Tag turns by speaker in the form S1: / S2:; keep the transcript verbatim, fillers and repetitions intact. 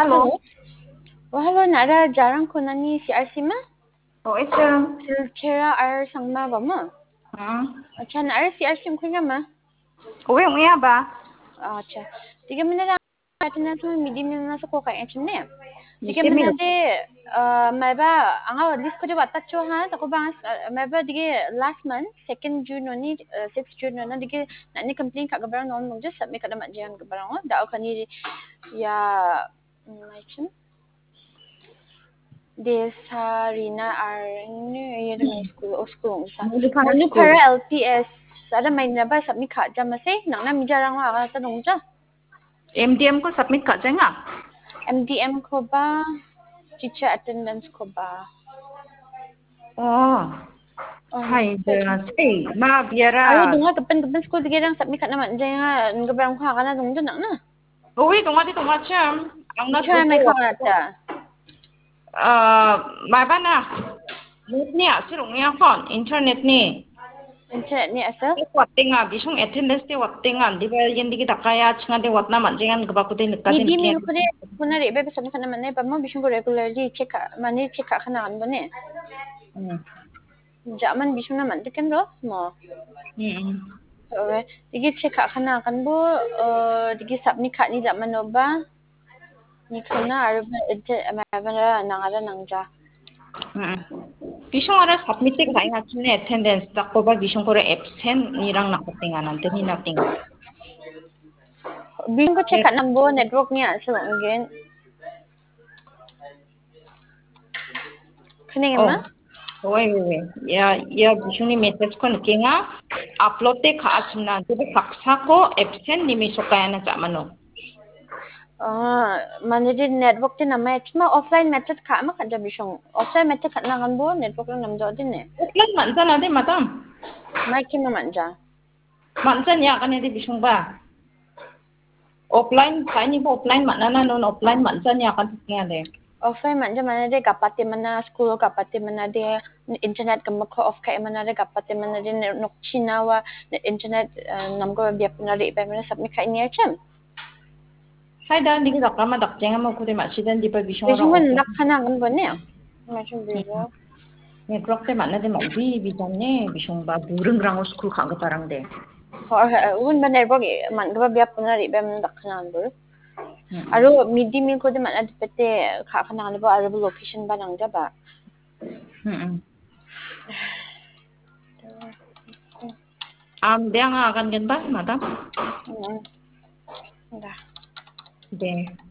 S1: Halo.
S2: Halo. Oh, halo Nara, jarang ko na ni si R C ma?
S1: Oh, ito.
S2: Silkera ar sangma ba mo?
S1: Hmm.
S2: Acha Nara si R C ko nga ma?
S1: Uwi, uwi ba?
S2: Acha. Tiga mina lang natin na to midi mina na sa ko kay acha ne. Tiga
S1: Mesti
S2: mina
S1: mil.
S2: de may ba anga list ko de wata cho ha ta ko ba may ba dige last month second June ni sixth June na dige na ni complain ka gabarang non mo just submit ka na madyan gabarang da ka ni ya may chin Desarina Arne yun may school o school sa
S1: Mulukan
S2: Manu
S1: school.
S2: para L P S ada may naba sa mi kha jam se nang na mi jarang wa ka tanong ja
S1: M D M ko submit ka nga.
S2: M D M ko ba teacher attendance ko ba
S1: Oh.
S2: oh
S1: Hai, say, ma
S2: aro
S1: biara.
S2: dunga kapan kapan school dige sa mi kha naman ja nga ngabarang kha kana dong ja nang na
S1: Uwi, tunga di tunga cham. Ang na
S2: teacher may
S1: grupo.
S2: kha ta
S1: Ah, mai ba na. Net ni asirong niya kon internet ni.
S2: internet ni asa
S1: Wattinga bisung attendance te wattinga di ba yendi kita kaya chinga de watna manjengan gaba kutai nikka de
S2: midi
S1: nikya.
S2: mil ko de kuna re be sa mi kha naman ne pa mo bisung ko regularly check mani check ka kana an ne
S1: Hmm.
S2: Jaman bisung naman tikan ro mo
S1: Hmm.
S2: Okay. Digi check ka na kan bo uh, digi submit ka ni zaman no ba? Ni kana aru ba ite amara nangara nangja.
S1: Hmm. Bisung ara submit te kai ngachne attendance takko ba bisung kore absent nirang nakatinga nante ni natinga.
S2: Bing ko check ka nang bo network niya so again. Kani ma?
S1: Oh. Oi oi. Ya ya bisung ni message ko nikinga upload te ka achna te saksa ko absent ni mi sokaya na jamano.
S2: Ah, mane di network din na match ma offline method ka ma kan bisung. Offline method ka na kan bo network lang namjo din eh.
S1: Offline man sana de madam.
S2: Mai ki ma manja.
S1: Man ya kan di bisung ba. Offline kai ni offline mana na non offline man ya kan tiknya de.
S2: Offline manja mana de kapati mana school kapati mana de internet kam ko off kai mana de kapati mana de nok chinawa internet namgo biap na ri ba mana submit kai ni acham.
S1: Hai da ni ka kama dak jenga mo kude ma sidan di pa bisong
S2: Besung
S1: orang
S2: kan nak
S1: offline.
S2: kana kan bone. Macam biru.
S1: Network te mana de mau bi bi ne bisong ba burung rang school khang ka parang de.
S2: Or un ba network man ga biap na ri ba mana dak kana kan bol.
S1: Hmm.
S2: Aro midi mil ko de mana de pete kha kana kan ba aro location ba nang ja ba.
S1: Hmm. Am dia nga akan gen ba madam?
S2: Hmm. Dah.
S1: De.